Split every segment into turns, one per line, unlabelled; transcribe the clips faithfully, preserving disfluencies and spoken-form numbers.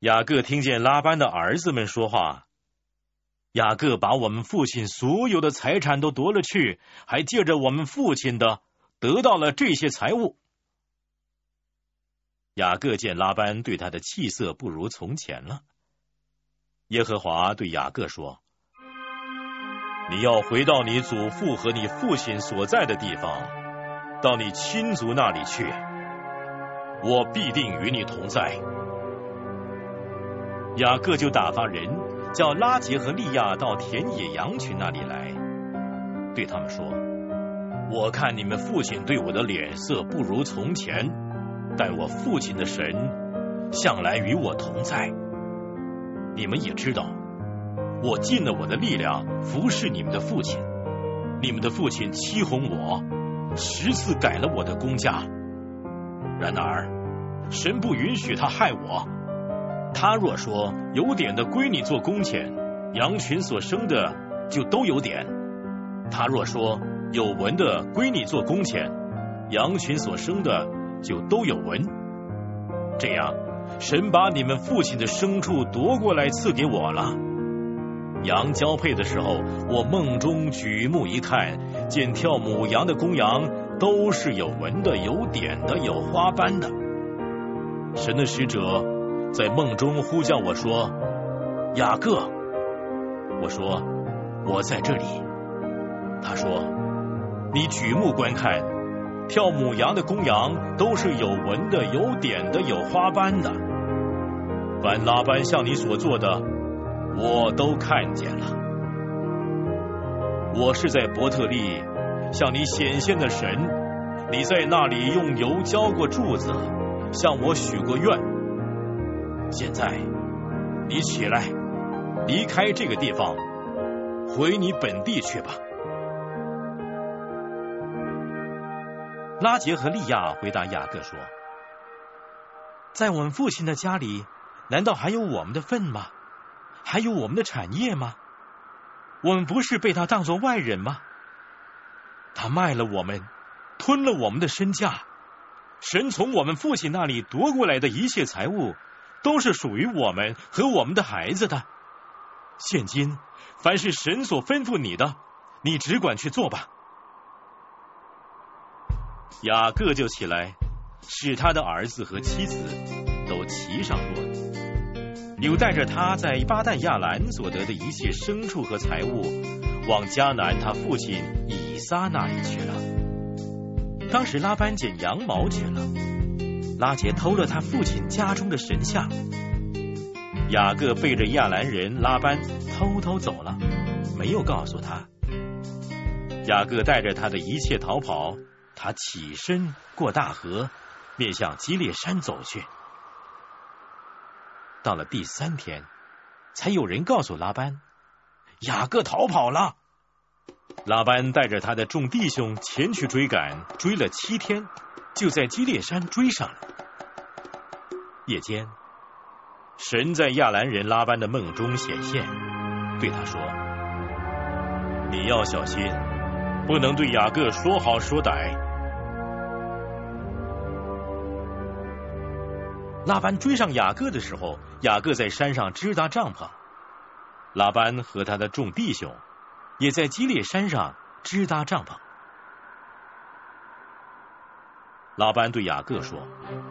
雅各听见拉班的儿子们说话，雅各把我们父亲所有的财产都夺了去，还借着我们父亲的得到了这些财物。雅各见拉班对他的气色不如从前了，耶和华对雅各说：你要回到你祖父和你父亲所在的地方，到你亲族那里去，我必定与你同在。雅各就打发人叫拉结和利亚到田野羊群那里来，对他们说：我看你们父亲对我的脸色不如从前，但我父亲的神向来与我同在。你们也知道，我尽了我的力量服侍你们的父亲，你们的父亲欺哄我，十次改了我的工价。然而神不允许他害我，他若说有点的归你做工钱，羊群所生的就都有点；他若说有纹的归你做工钱，羊群所生的就都有纹。这样神把你们父亲的牲畜夺过来赐给我了。羊交配的时候，我梦中举目一看，见跳母羊的公羊都是有纹的，有点的，有花斑的。神的使者在梦中呼叫我说：雅各。我说：我在这里。他说：你举目观看，跳母羊的公羊都是有纹的，有点的，有花斑的。凡拉班向你所做的，我都看见了。我是在伯特利向你显现的神，你在那里用油浇过柱子，向我许过愿。现在你起来，离开这个地方，回你本地去吧。拉结和利亚回答雅各说：在我们父亲的家里，难道还有我们的份吗？还有我们的产业吗？我们不是被他当作外人吗？他卖了我们，吞了我们的身价。神从我们父亲那里夺过来的一切财物，都是属于我们和我们的孩子的。现今凡是神所吩咐你的，你只管去做吧。雅各就起来，使他的儿子和妻子都骑上骡子，又带着他在巴旦亚兰所得的一切牲畜和财物，往迦南他父亲以撒那里去了。当时拉班剪羊毛去了，拉结偷了他父亲家中的神像。雅各背着亚兰人拉班偷偷走了，没有告诉他。雅各带着他的一切逃跑，他起身过大河，面向基列山走去。到了第三天，才有人告诉拉班，雅各逃跑了。拉班带着他的众弟兄前去追赶，追了七天，就在基列山追上了。夜间，神在亚兰人拉班的梦中显现，对他说：你要小心，不能对雅各说好说歹。拉班追上雅各的时候，雅各在山上支搭帐篷，拉班和他的众弟兄也在基列山上支搭帐篷。拉班对雅各说：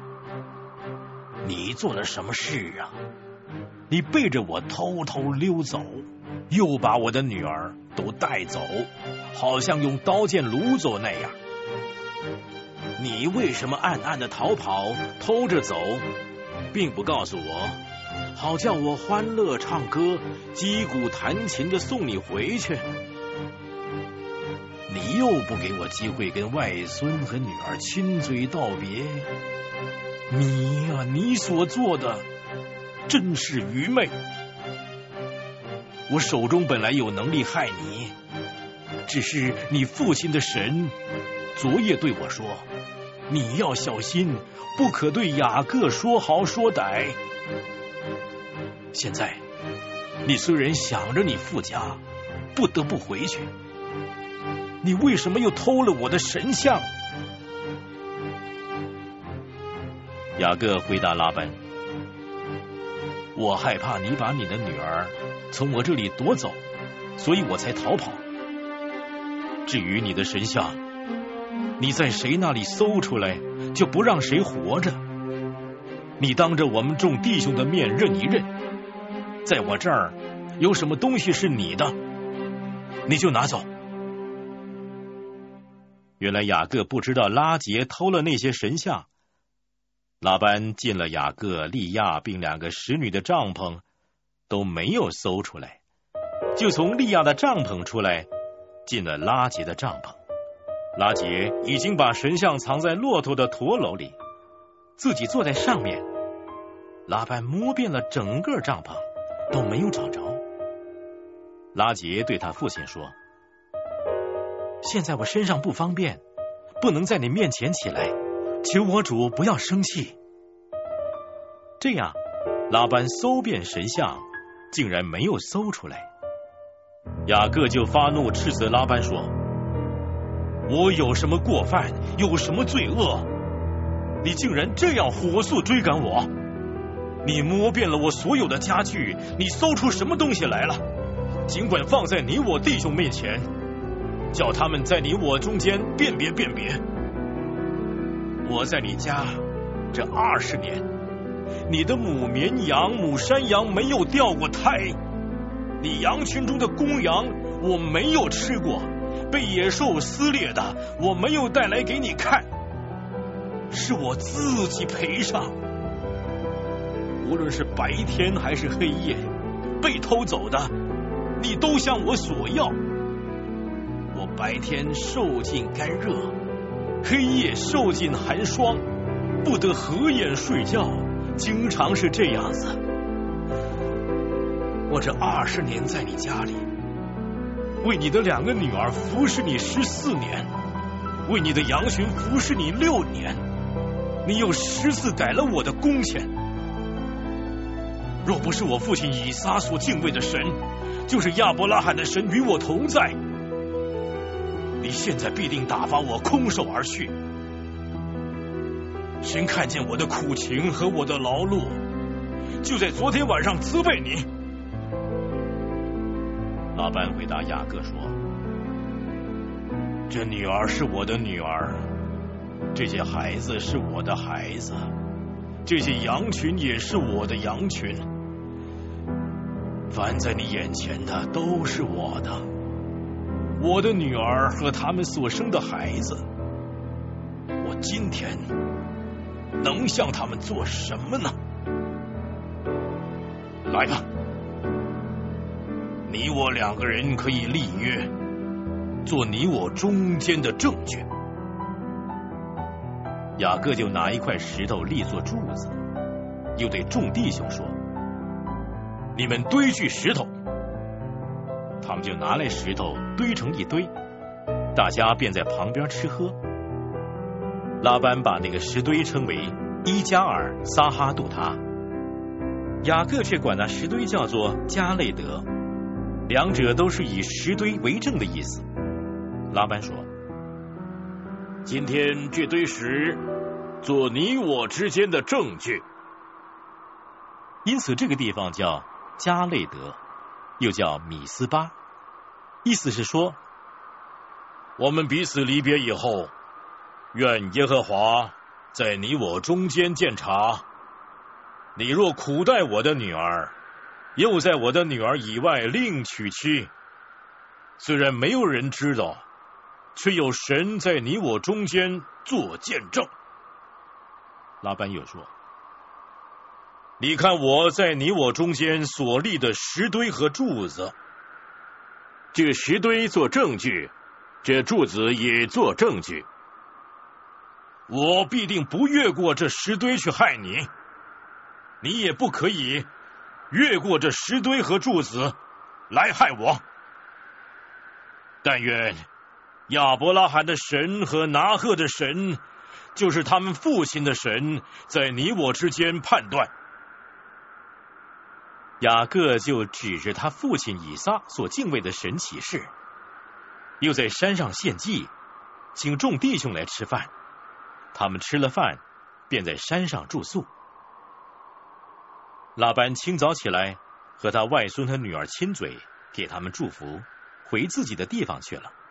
你做了什么事啊？你背着我偷偷溜走，又把我的女儿都带走，好像用刀剑掳走那样。你为什么暗暗的逃跑，偷着走，并不告诉我，好叫我欢乐唱歌，击鼓弹琴的送你回去？你又不给我机会跟外孙和女儿亲嘴道别，你呀、啊，你所做的真是愚昧。我手中本来有能力害你，只是你父亲的神昨夜对我说，你要小心，不可对雅各说好说歹。现在你虽然想着你父家，不得不回去，你为什么又偷了我的神像？雅各回答拉班： 我害怕你把你的女儿从我这里夺走，所以我才逃跑。至于你的神像，你在谁那里搜出来，就不让谁活着。你当着我们众弟兄的面认一认，在我这儿有什么东西是你的，你就拿走。原来雅各不知道拉结偷了那些神像。拉班进了雅各、利亚并两个使女的帐篷，都没有搜出来，就从利亚的帐篷出来，进了拉结的帐篷。拉结已经把神像藏在骆驼的驼篓里，自己坐在上面。拉班摸遍了整个帐篷，都没有找着。拉结对他父亲说：现在我身上不方便，不能在你面前起来，求我主不要生气。这样，拉班搜遍神像，竟然没有搜出来。雅各就发怒，斥责拉班说：我有什么过犯，有什么罪恶？你竟然这样火速追赶我！你摸遍了我所有的家具，你搜出什么东西来了？尽管放在你我弟兄面前，叫他们在你我中间辨别辨别。我在你家这二十年，你的母绵羊、母山羊没有掉过胎，你羊群中的公羊我没有吃过，被野兽撕裂的我没有带来给你看，是我自己赔上。无论是白天还是黑夜，被偷走的你都向我索要。我白天受尽干热，黑夜受尽寒霜，不得合眼睡觉，经常是这样子。我这二十年在你家里，为你的两个女儿服侍你十四年，为你的羊群服侍你六年，你又十次改了我的工钱。若不是我父亲以撒所敬畏的神，就是亚伯拉罕的神与我同在，你现在必定打发我空手而去。神看见我的苦情和我的劳碌，就在昨天晚上责备你。拉班回答雅各说：这女儿是我的女儿，这些孩子是我的孩子，这些羊群也是我的羊群，凡在你眼前的都是我的。我的女儿和他们所生的孩子，我今天能向他们做什么呢？来吧，你我两个人可以立约，做你我中间的证据。雅各就拿一块石头立作柱子，又对众弟兄说：你们堆聚石头。他们就拿来石头堆成一堆，大家便在旁边吃喝。拉班把那个石堆称为伊加尔撒哈杜他，雅各却管那石堆叫做加累德，两者都是以石堆为证的意思。拉班说：今天这堆石做你我之间的证据。因此这个地方叫加累德，又叫米斯巴，意思是说，我们彼此离别以后，愿耶和华在你我中间鉴察。你若苦待我的女儿，又在我的女儿以外另娶妻，虽然没有人知道，却有神在你我中间做见证。拉班又说：你看我在你我中间所立的石堆和柱子，这石堆做证据，这柱子也做证据。我必定不越过这石堆去害你，你也不可以越过这石堆和柱子来害我。但愿亚伯拉罕的神和拿鹤的神，就是他们父亲的神，在你我之间判断。雅各就指着他父亲以撒所敬畏的神起誓，又在山上献祭，请众弟兄来吃饭。他们吃了饭，便在山上住宿。 拉班清早起来，和他外孙和女儿亲嘴，给他们祝福，回自己的地方去了。